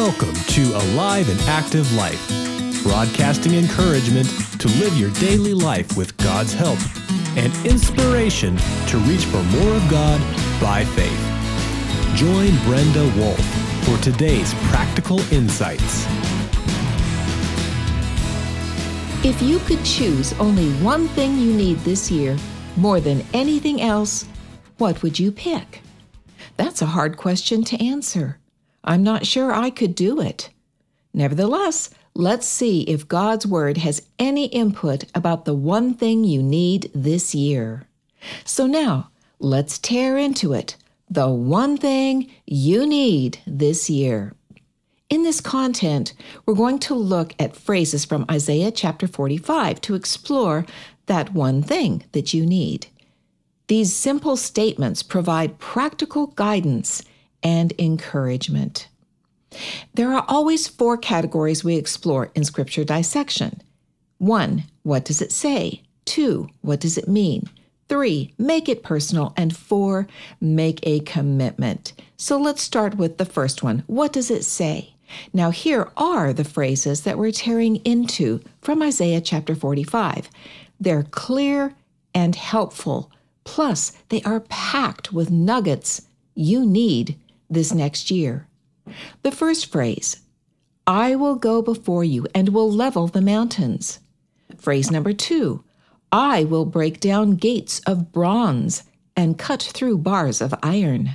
Welcome to Alive and Active Life, broadcasting encouragement to live your daily life with God's help and inspiration to reach for more of God by faith. Join Brenda Wolf for today's practical insights. If you could choose only one thing you need this year more than anything else, what would you pick? That's a hard question to answer. I'm not sure I could do it. Nevertheless, let's see if God's Word has any input about the one thing you need this year. So now, let's tear into it. The one thing you need this year. In this content, we're going to look at phrases from Isaiah chapter 45 to explore that one thing that you need. These simple statements provide practical guidance and encouragement. There are always 4 categories we explore in Scripture dissection. 1, what does it say? 2, what does it mean? 3, make it personal. And 4, make a commitment. So let's start with the first one. What does it say? Now here are the phrases that we're tearing into from Isaiah chapter 45. They're clear and helpful. Plus, they are packed with nuggets you need this next year. The first phrase, I will go before you and will level the mountains. Phrase number 2, I will break down gates of bronze and cut through bars of iron.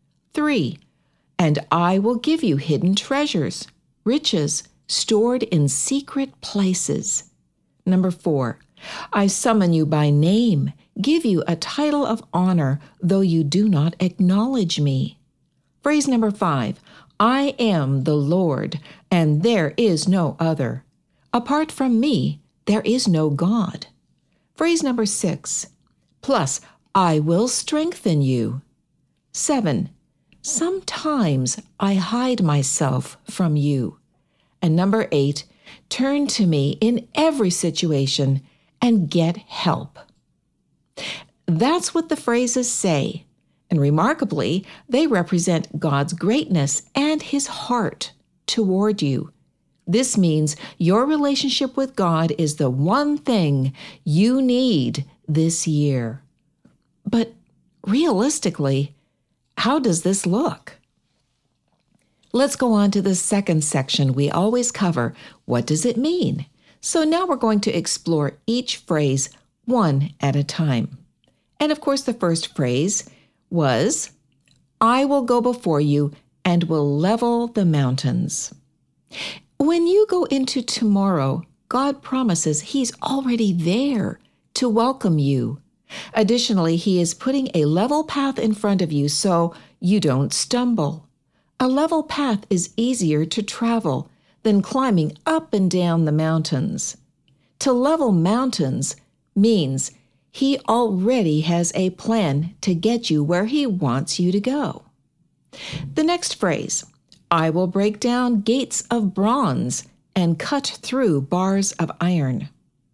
3, and I will give you hidden treasures, riches stored in secret places. Number 4, I summon you by name, give you a title of honor, though you do not acknowledge me. Phrase number 5, I am the Lord, and there is no other. Apart from me, there is no God. Phrase number 6, plus, I will strengthen you. 7, sometimes I hide myself from you. And number 8, turn to me in every situation and get help. That's what the phrases say, and remarkably, they represent God's greatness and His heart toward you. This means your relationship with God is the one thing you need this year. But realistically, how does this look? Let's go on to the second section we always cover. What does it mean? So now we're going to explore each phrase one at a time. And of course, the first phrase was, I will go before you and will level the mountains. When you go into tomorrow, God promises He's already there to welcome you. Additionally, He is putting a level path in front of you so you don't stumble. A level path is easier to travel than climbing up and down the mountains. To level mountains means He already has a plan to get you where He wants you to go. The next phrase, I will break down gates of bronze and cut through bars of iron.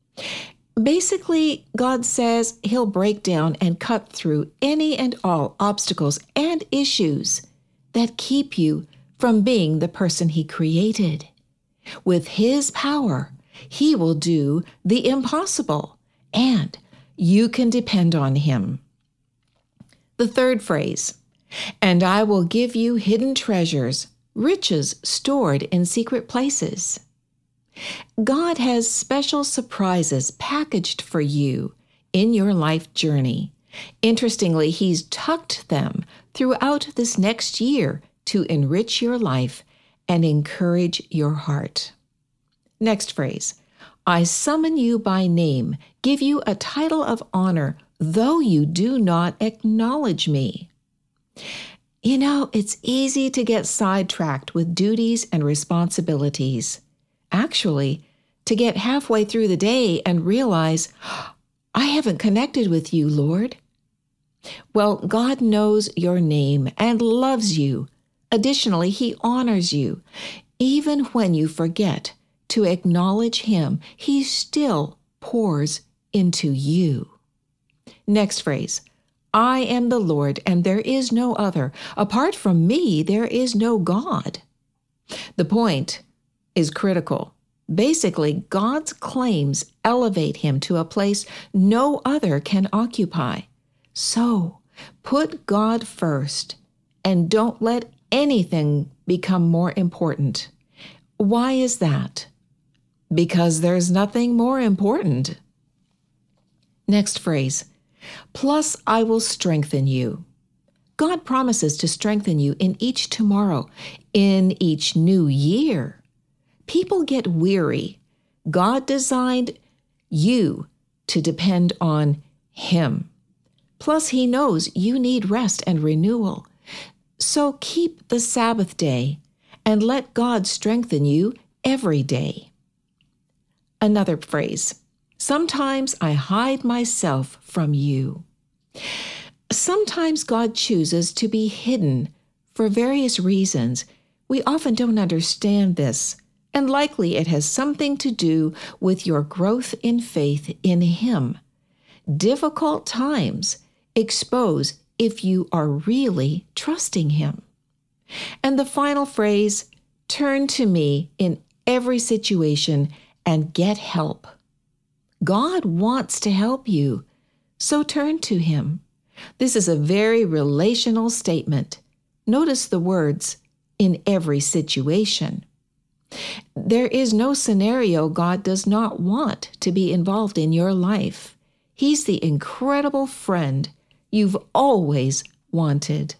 Basically, God says He'll break down and cut through any and all obstacles and issues that keep you from being the person He created. With His power, He will do the impossible, and you can depend on Him. The third phrase, and I will give you hidden treasures, riches stored in secret places. God has special surprises packaged for you in your life journey. Interestingly, He's tucked them throughout this next year to enrich your life and encourage your heart. Next phrase, I summon you by name, give you a title of honor, though you do not acknowledge me. You know, it's easy to get sidetracked with duties and responsibilities. Actually, to get halfway through the day and realize, I haven't connected with you, Lord. Well, God knows your name and loves you. Additionally, He honors you. Even when you forget to acknowledge Him, He still pours into you. Next phrase, I am the Lord, and there is no other. Apart from me, there is no God. The point is critical. Basically, God's claims elevate him to a place no other can occupy. So, put God first and don't let anything become more important. Why is that? Because there's nothing more important. Next phrase, plus I will strengthen you. God promises to strengthen you in each tomorrow, in each new year. People get weary. God designed you to depend on Him. Plus, He knows you need rest and renewal. So keep the Sabbath day and let God strengthen you every day. Another phrase, sometimes I hide myself from you. Sometimes God chooses to be hidden for various reasons. We often don't understand this, and likely it has something to do with your growth in faith in Him. Difficult times expose if you are really trusting Him. And the final phrase, turn to me in every situation and get help. God wants to help you, so turn to Him. This is a very relational statement. Notice the words, in every situation. There is no scenario God does not want to be involved in your life. He's the incredible friend you've always wanted.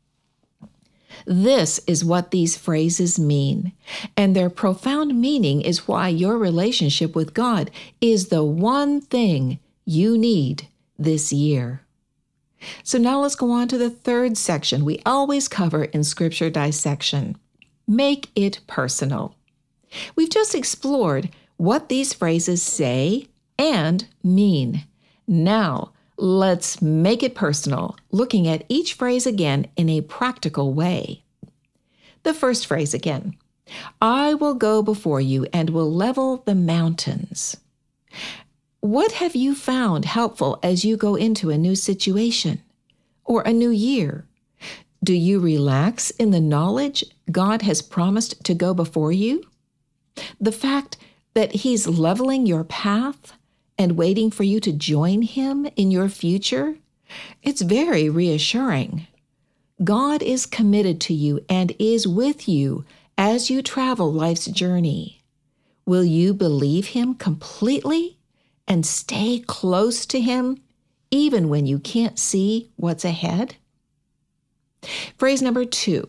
This is what these phrases mean, and their profound meaning is why your relationship with God is the one thing you need this year. So now let's go on to the third section we always cover in Scripture dissection. Make it personal. We've just explored what these phrases say and mean. Now, let's make it personal, looking at each phrase again in a practical way. The first phrase again, I will go before you and will level the mountains. What have you found helpful as you go into a new situation or a new year? Do you relax in the knowledge God has promised to go before you? The fact that He's leveling your path and waiting for you to join Him in your future, it's very reassuring. God is committed to you and is with you as you travel life's journey. Will you believe Him completely and stay close to Him even when you can't see what's ahead? Phrase number 2.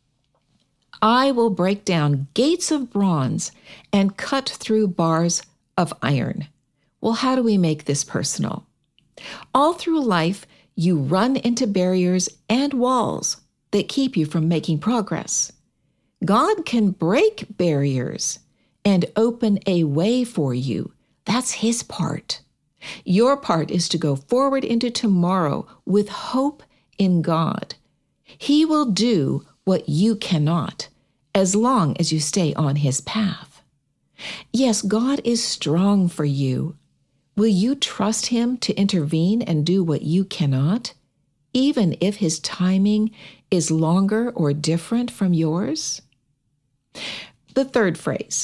I will break down gates of bronze and cut through bars of iron. Well, how do we make this personal? All through life, you run into barriers and walls that keep you from making progress. God can break barriers and open a way for you. That's His part. Your part is to go forward into tomorrow with hope in God. He will do what you cannot, as long as you stay on His path. Yes, God is strong for you. Will you trust Him to intervene and do what you cannot, even if His timing is longer or different from yours? The third phrase,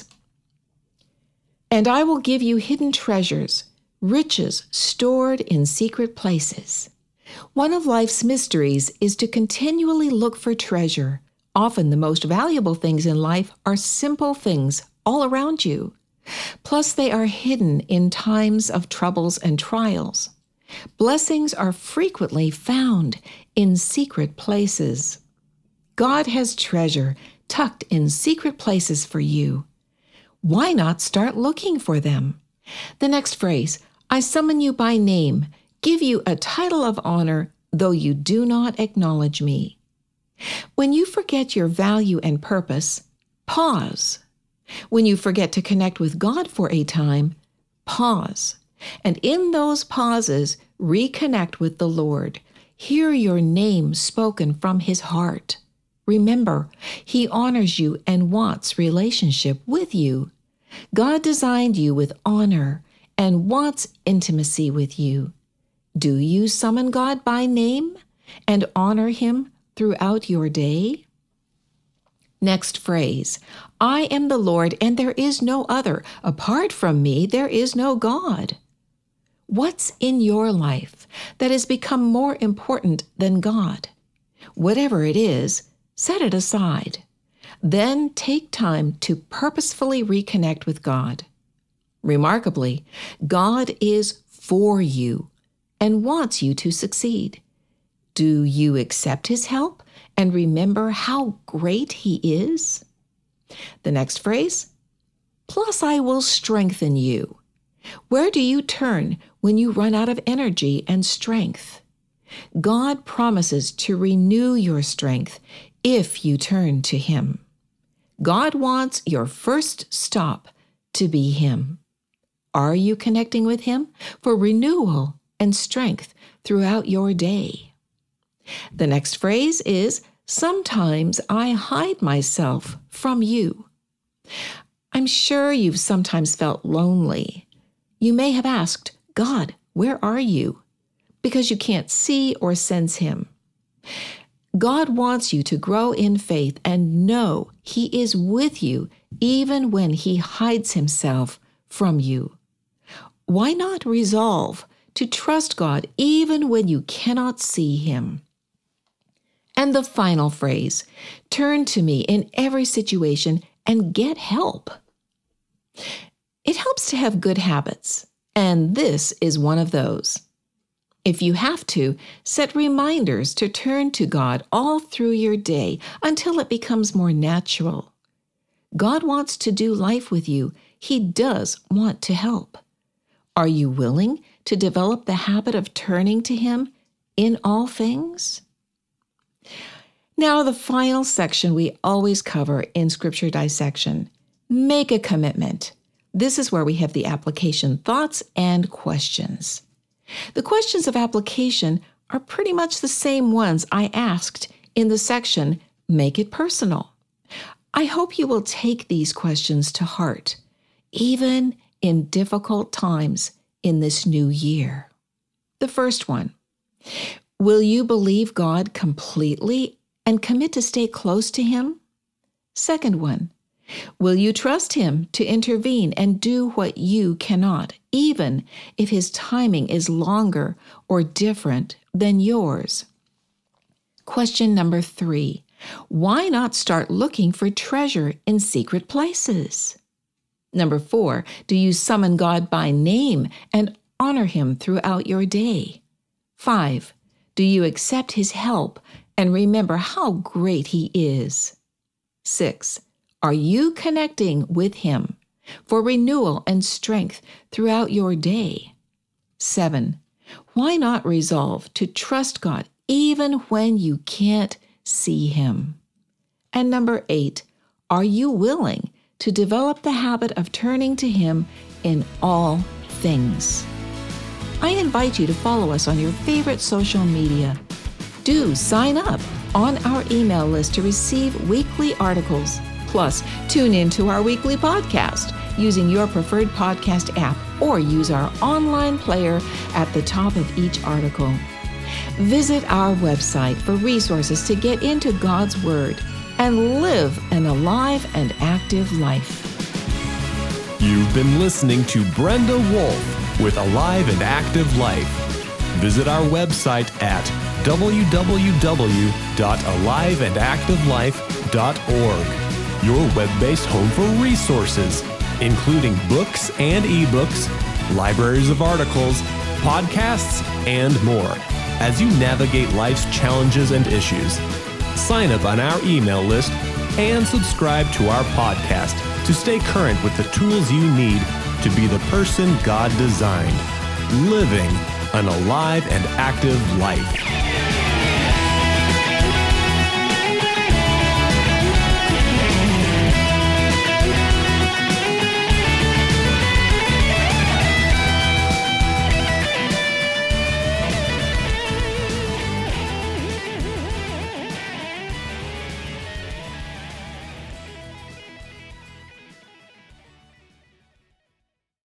and I will give you hidden treasures, riches stored in secret places. One of life's mysteries is to continually look for treasure. Often the most valuable things in life are simple things all around you. Plus, they are hidden in times of troubles and trials. Blessings are frequently found in secret places. God has treasure tucked in secret places for you. Why not start looking for them? The next phrase, I summon you by name, give you a title of honor, though you do not acknowledge me. When you forget your value and purpose, pause. When you forget to connect with God for a time, pause. And in those pauses, reconnect with the Lord. Hear your name spoken from His heart. Remember, He honors you and wants relationship with you. God designed you with honor and wants intimacy with you. Do you summon God by name and honor Him throughout your day? Next phrase, I am the Lord and there is no other. Apart from me, there is no God. What's in your life that has become more important than God? Whatever it is, set it aside. Then take time to purposefully reconnect with God. Remarkably, God is for you and wants you to succeed. Do you accept His help and remember how great He is? The next phrase, plus I will strengthen you. Where do you turn when you run out of energy and strength? God promises to renew your strength if you turn to Him. God wants your first stop to be Him. Are you connecting with Him for renewal and strength throughout your day? The next phrase is, sometimes I hide myself from you. I'm sure you've sometimes felt lonely. You may have asked, God, where are you? Because you can't see or sense Him. God wants you to grow in faith and know He is with you even when He hides Himself from you. Why not resolve to trust God even when you cannot see Him? And the final phrase, turn to me in every situation and get help. It helps to have good habits, and this is one of those. If you have to, set reminders to turn to God all through your day until it becomes more natural. God wants to do life with you. He does want to help. Are you willing to develop the habit of turning to Him in all things? Now, the final section we always cover in Scripture dissection. Make a commitment. This is where we have the application thoughts and questions. The questions of application are pretty much the same ones I asked in the section, Make It Personal. I hope you will take these questions to heart, even in difficult times in this new year. The first one, will you believe God completely and commit to stay close to Him? Second one, will you trust Him to intervene and do what you cannot, even if His timing is longer or different than yours? Question number 3, why not start looking for treasure in secret places? Number 4, do you summon God by name and honor Him throughout your day? 5, do you accept His help and remember how great He is? 6, are you connecting with Him for renewal and strength throughout your day? 7, why not resolve to trust God even when you can't see Him? And number 8, are you willing to develop the habit of turning to Him in all things? I invite you to follow us on your favorite social media. Do sign up on our email list to receive weekly articles. Plus, tune in to our weekly podcast using your preferred podcast app or use our online player at the top of each article. Visit our website for resources to get into God's Word and live an alive and active life. You've been listening to Brenda Wolf with Alive and Active Life. Visit our website at www.aliveandactivelife.org, your web-based home for resources, including books and ebooks, libraries of articles, podcasts, and more, as you navigate life's challenges and issues. Sign up on our email list and subscribe to our podcast to stay current with the tools you need to be the person God designed, living an alive and active life.